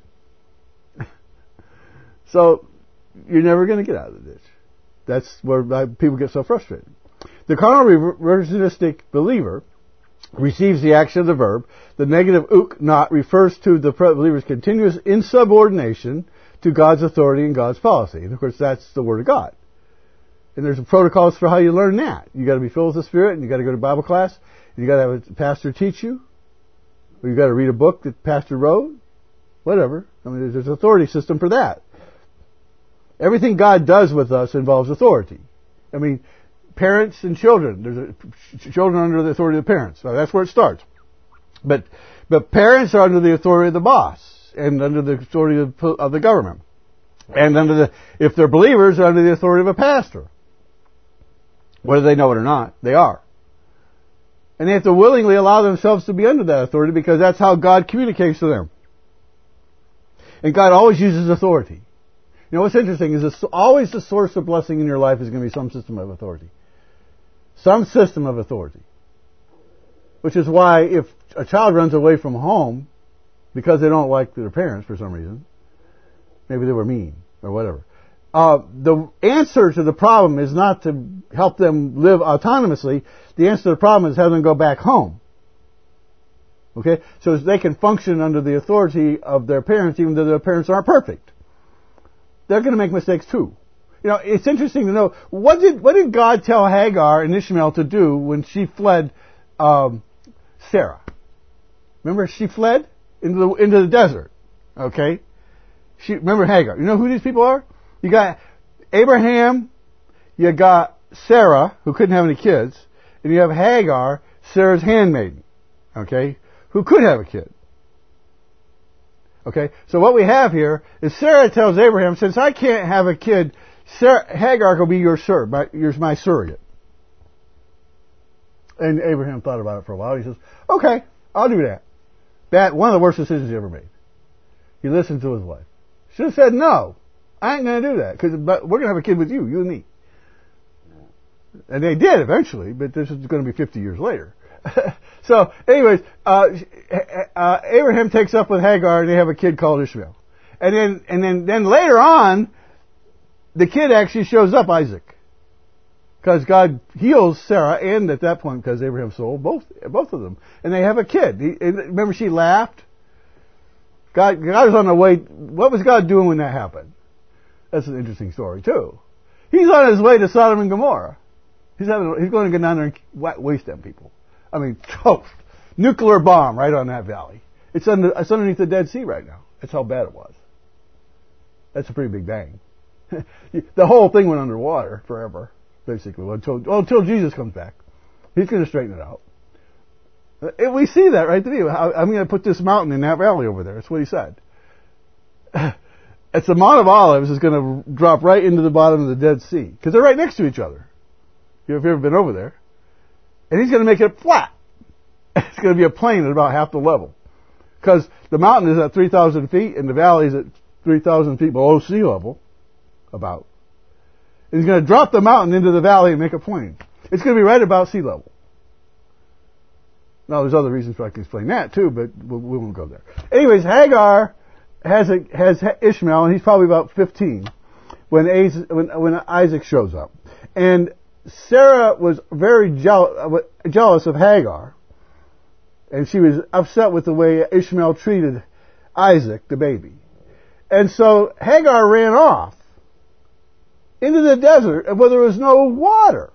So, you're never going to get out of the ditch. That's where people get so frustrated. The carnal reversionistic believer receives the action of the verb. The negative uk not refers to the believer's continuous insubordination to God's authority and God's policy. And of course, that's the Word of God. And there's protocols for how you learn that. You got to be filled with the Spirit, and you got to go to Bible class, and you got to have a pastor teach you, or you got to read a book that pastor wrote, whatever. I mean, there's an authority system for that. Everything God does with us involves authority. I mean, parents and children. There's a, children are under the authority of the parents. So that's where it starts. But but parents are under the authority of the boss and under the authority of, of the government, and under the if they're believers, they're under the authority of a pastor. Whether they know it or not, they are. And they have to willingly allow themselves to be under that authority because that's how God communicates to them. And God always uses authority. You know what's interesting is this, always the source of blessing in your life is going to be some system of authority. Some system of authority. Which is why if a child runs away from home because they don't like their parents for some reason, maybe they were mean or whatever, uh, the answer to the problem is not to help them live autonomously. The answer to the problem is have them go back home. Okay? So they can function under the authority of their parents even though their parents aren't perfect. They're going to make mistakes too. You know, it's interesting to know, what did what did God tell Hagar and Ishmael to do when she fled um, Sarah? Remember, she fled into the into the desert. Okay, she remember Hagar. You know who these people are? You got Abraham, you got Sarah, who couldn't have any kids, and you have Hagar, Sarah's handmaiden. Okay, who could have a kid. Okay, so what we have here is Sarah tells Abraham, since I can't have a kid, Sarah, Hagar will be your sur, my, your, my surrogate. And Abraham thought about it for a while. He says, okay, I'll do that. That, one of the worst decisions he ever made. He listened to his wife. Should have said, no, I ain't going to do that, because we're going to have a kid with you, you and me. And they did eventually, but this is going to be fifty years later. So, anyways, uh, uh, Abraham takes up with Hagar, and they have a kid called Ishmael. And then, and then, then later on, the kid actually shows up, Isaac, because God heals Sarah, and at that point, because Abraham sold both, both of them, and they have a kid. He, remember, she laughed. God, God was on the way. What was God doing when that happened? That's an interesting story too. He's on his way to Sodom and Gomorrah. He's having, he's going to go down there and waste them people. I mean, toast. Nuclear bomb right on that valley. It's, under, it's underneath the Dead Sea right now. That's how bad it was. That's a pretty big bang. The whole thing went underwater forever, basically, until, well, until Jesus comes back. He's going to straighten it out. And we see that right there. I'm going to put this mountain in that valley over there. That's what he said. It's the Mount of Olives is going to drop right into the bottom of the Dead Sea, because they're right next to each other. If you've ever been over there. And he's going to make it flat. It's going to be a plain at about half the level. Because the mountain is at three thousand feet and the valley is at three thousand feet below sea level. About. And he's going to drop the mountain into the valley and make a plain. It's going to be right about sea level. Now there's other reasons why I can explain that too, but we won't go there. Anyways, Hagar has a, has Ishmael, and he's probably about fifteen when, when, when Isaac shows up. And Sarah was very jealous, jealous of Hagar, and she was upset with the way Ishmael treated Isaac, the baby. And so Hagar ran off into the desert where there was no water.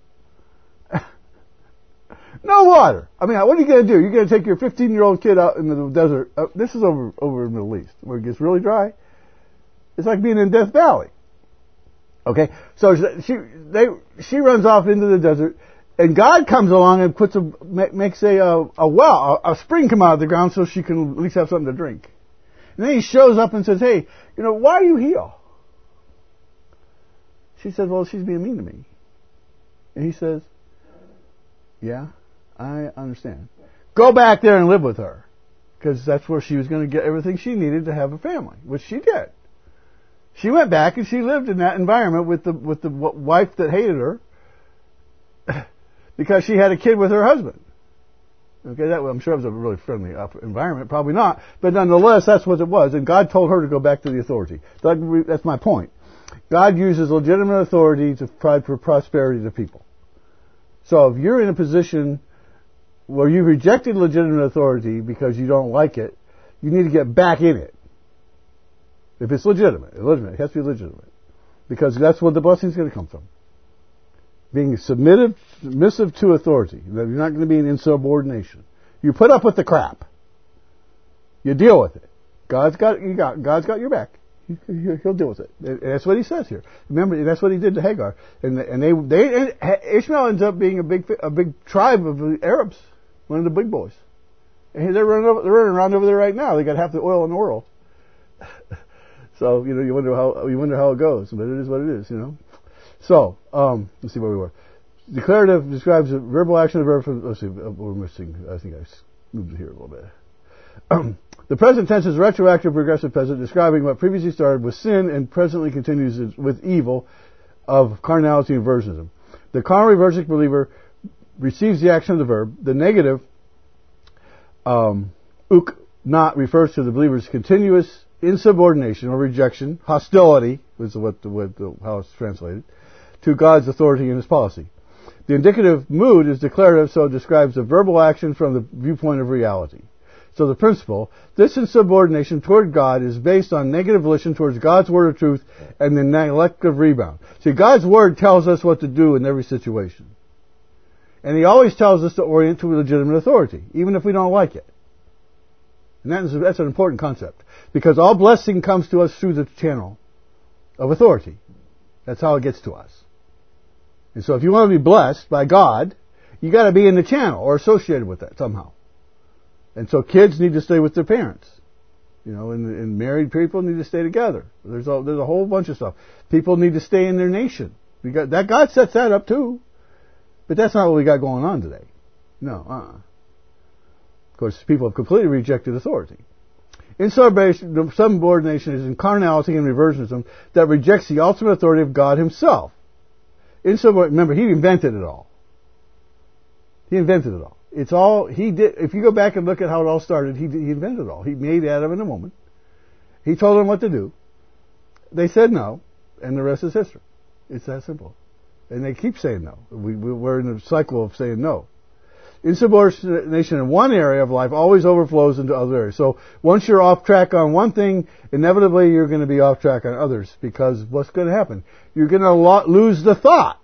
No water. I mean, what are you going to do? You're going to take your fifteen-year-old kid out into the desert. Uh, this is over over in the Middle East, where it gets really dry. It's like being in Death Valley. Okay, so she they she runs off into the desert, and God comes along and puts a makes a a, a well a, a spring come out of the ground so she can at least have something to drink. And then he shows up and says, "Hey, you know, why are you here?" She says, "Well, she's being mean to me." And he says, "Yeah, I understand. Go back there and live with her, because that's where she was going to get everything she needed to have a family, which she did." She went back and she lived in that environment with the with the wife that hated her because she had a kid with her husband. Okay, that I'm sure it was a really friendly environment, probably not, but nonetheless, that's what it was. And God told her to go back to the authority. That's my point. God uses legitimate authority to provide for prosperity to people. So if you're in a position where you rejected legitimate authority because you don't like it, you need to get back in it. If it's legitimate, legitimate, it has to be legitimate. Because that's where the blessing is going to come from. Being submissive, submissive to authority. You're not going to be in insubordination. You put up with the crap. You deal with it. God's got, you got, God's got your back. He, he'll deal with it. And that's what he says here. Remember, that's what he did to Hagar. And, and they, they, Ishmael ends up being a big, a big tribe of the Arabs. One of the big boys. And they're running, over, they're running around over there right now. They got half the oil in the world. So, you know, you wonder how, you wonder how it goes, but it is what it is, you know. So, um, let's see where we were. Declarative describes a verbal action of verb from, let's see, we're missing, I think I moved it here a little bit. Um, the present tense is retroactive progressive present, describing what previously started with sin and presently continues with evil of carnality and versionism. The carnal reversing believer receives the action of the verb. The negative Um, uk not refers to the believer's continuous insubordination or rejection, hostility, is what, the, what the, how it's translated, to God's authority and His policy. The indicative mood is declarative, so it describes a verbal action from the viewpoint of reality. So the principle, this insubordination toward God is based on negative volition towards God's word of truth and the neglect of rebound. See, God's word tells us what to do in every situation. And He always tells us to orient to legitimate authority, even if we don't like it. And that is, that's an important concept. Because all blessing comes to us through the channel of authority. That's how it gets to us. And so if you want to be blessed by God, you got to be in the channel or associated with that somehow. And so kids need to stay with their parents. You know, and, and married people need to stay together. There's a, there's a whole bunch of stuff. People need to stay in their nation. We got, that God sets that up too. But that's not what we got going on today. No, uh-uh. Of course, people have completely rejected authority. Insubordination, subordination is in carnality and reversionism that rejects the ultimate authority of God Himself. Insubordination, remember, He invented it all. He invented it all. It's all, He did, if you go back and look at how it all started, He, he invented it all. He made Adam and a woman. He told them what to do. They said no, and the rest is history. It's that simple. And they keep saying no. We, we, we're in a cycle of saying no. Insubordination in one area of life always overflows into other areas. So once you're off track on one thing, inevitably you're going to be off track on others, because what's going to happen? You're going to lo- lose the thought,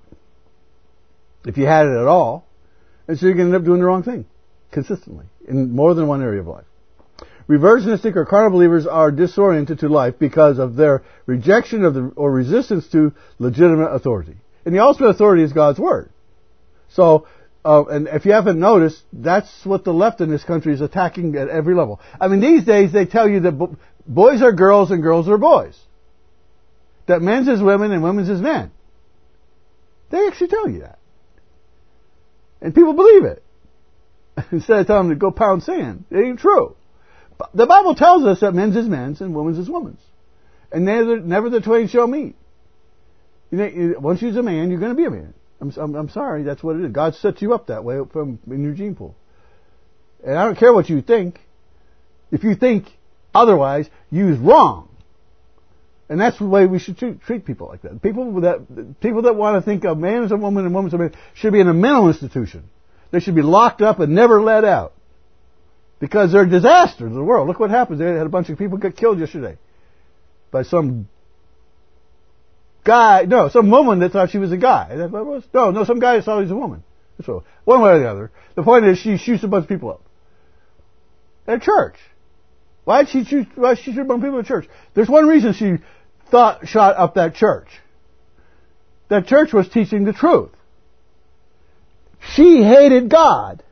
if you had it at all, and so you're going to end up doing the wrong thing consistently in more than one area of life. Reversionistic or carnal believers are disoriented to life because of their rejection of the or resistance to legitimate authority. And the ultimate authority is God's Word. So, uh, and if you haven't noticed, that's what the left in this country is attacking at every level. I mean, these days they tell you that bo- boys are girls and girls are boys. That men's is women and women's is men. They actually tell you that. And people believe it. Instead of telling them to go pound sand. It ain't true. The Bible tells us that men's is men's and women's is women's. And never, never the twain shall meet. You know, once you're a man, you're going to be a man. I'm, I'm, I'm sorry, that's what it is. God sets you up that way from in your gene pool. And I don't care what you think. If you think otherwise, you're wrong. And that's the way we should treat, treat people like that. People that people that want to think a man is a woman and a woman is a man should be in a mental institution. They should be locked up and never let out. Because they're a disaster to the world. Look what happens. They had a bunch of people get killed yesterday by some guy, no, some woman that thought she was a guy. That was, no, no, some guy that thought he was a woman. So, one way or the other. The point is, she shoots a bunch of people up. At church. Why did she shoot, why did she shoot a bunch of people at church? There's one reason she thought, shot up that church. That church was teaching the truth. She hated God.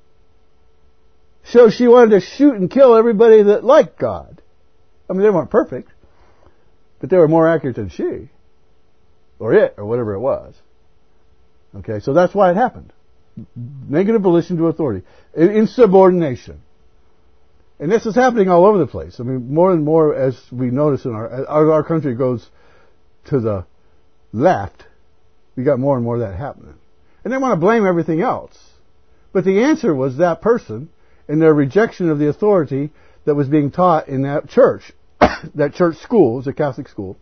So she wanted to shoot and kill everybody that liked God. I mean, they weren't perfect, but they were more accurate than she. Or it, or whatever it was. Okay, so that's why it happened. Negative volition to authority. Insubordination. And this is happening all over the place. I mean, more and more as we notice in our, as our country goes to the left, we got more and more of that happening. And they want to blame everything else. But the answer was that person and their rejection of the authority that was being taught in that church. That church school, it was a Catholic school.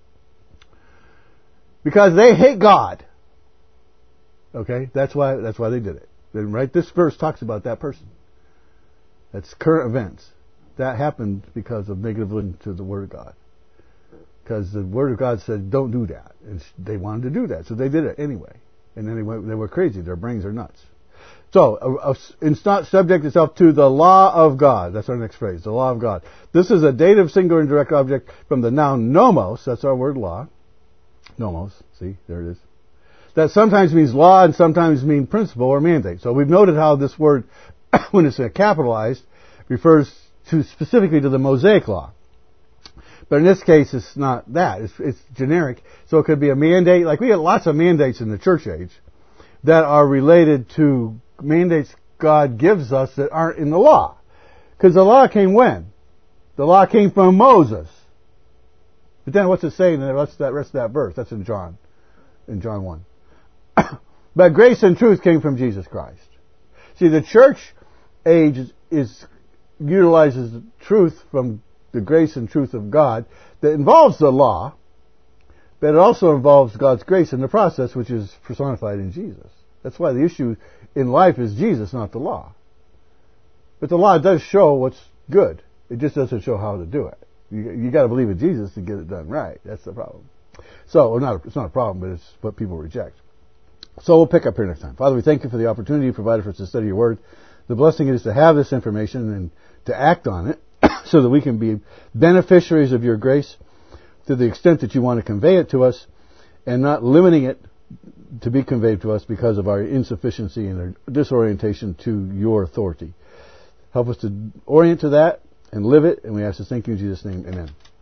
Because they hate God. Okay? That's why, that's why they did it. Then, right? This verse talks about that person. That's current events. That happened because of negative listening to the Word of God. Because the Word of God said, don't do that. And they wanted to do that. So they did it anyway. And then they went, they were crazy. Their brains are nuts. So, uh, uh, it's not subject itself to the law of God. That's our next phrase. The law of God. This is a dative singular and direct object from the noun nomos. That's our word law. Nomos. See, there it is. That sometimes means law and sometimes means principle or mandate. So we've noted how this word, when it's capitalized, refers to specifically to the Mosaic law. But in this case, it's not that. It's, it's generic. So it could be a mandate. Like we have lots of mandates in the church age that are related to mandates God gives us that aren't in the law. Because the law came when? The law came from Moses. But then what's it saying in the rest of that, rest of that verse? That's in John. In John one. But grace and truth came from Jesus Christ. See, the church age is utilizes the truth from the grace and truth of God that involves the law, but it also involves God's grace in the process, which is personified in Jesus. That's why the issue in life is Jesus, not the law. But the law does show what's good. It just doesn't show how to do it. You, you got to believe in Jesus to get it done right. That's the problem. So, well, not, it's not a problem, but it's what people reject. So we'll pick up here next time. Father, we thank you for the opportunity you provided for us to study your word. The blessing is to have this information and to act on it so that we can be beneficiaries of your grace to the extent that you want to convey it to us and not limiting it to be conveyed to us because of our insufficiency and our disorientation to your authority. Help us to orient to that and live it, and we ask this thank you in Jesus' name. Amen.